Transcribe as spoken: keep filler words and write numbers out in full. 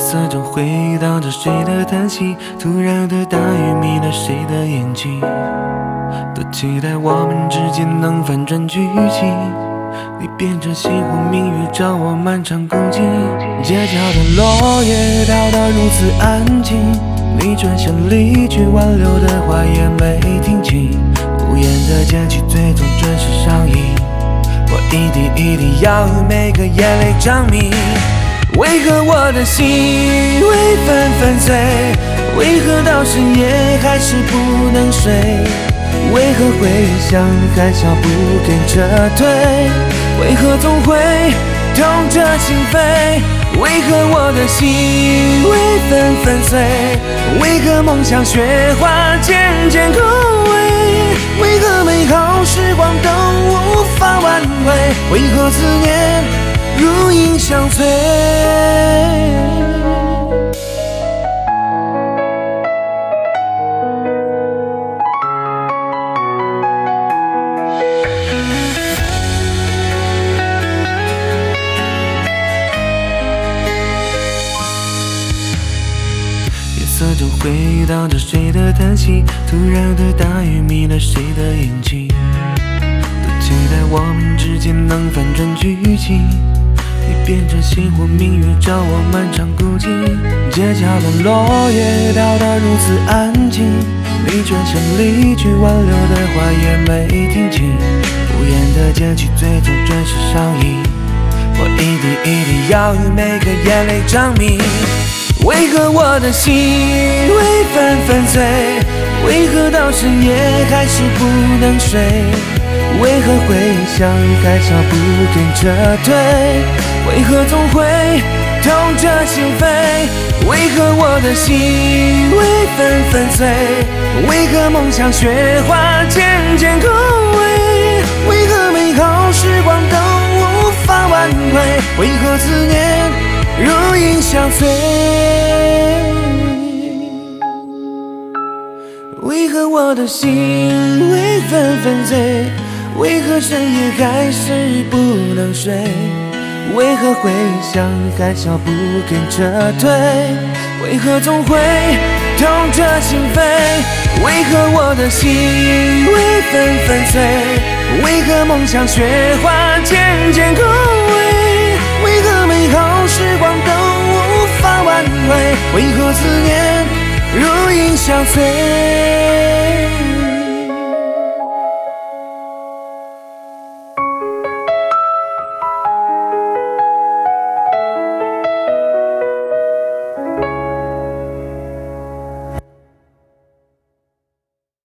色中回荡着谁的叹息，突然的大雨迷了谁的眼睛，多期待我们之间能反转剧情，你变成星火明月照我漫长孤寂，街角的落叶飘得如此安静，你转身离去，挽留的话也没听清，无言的结局最终准时上映，我一滴一滴要与每个眼泪偿命，为何我的心会纷纷碎，为何到深夜还是不能睡，为何回想还笑不肯撤退，为何总会痛着心扉，为何我的心会纷纷碎，为何梦想雪花渐渐枯萎，为何美好时光都无法挽回，为何思念如影相随。夜色中回荡着谁的叹息，突然的大雨迷了谁的眼睛，多期待我们之间能反转剧情，你变成星火明月照我漫长孤寂，街角的落叶飘得如此安静，你转身离去，挽留的话也没听清，无言的结局最终准时上映，我一滴一滴要与每个眼泪偿命，为何我的心会纷纷碎，为何到深夜还是不能睡，为何回想还笑不肯撤退，为何总会痛着心扉，为何我的心会纷纷碎，为何梦想雪花渐渐枯萎，为何美好时光都无法挽回，为何思念如影相随，为何我的心会纷纷碎，为何深夜还是不能睡，为何回想还笑不肯撤退，为何总会痛着心扉，为何我的心会纷纷碎，为何梦想雪花渐渐枯萎，为何美好时光都无法挽回，为何思念如影相随。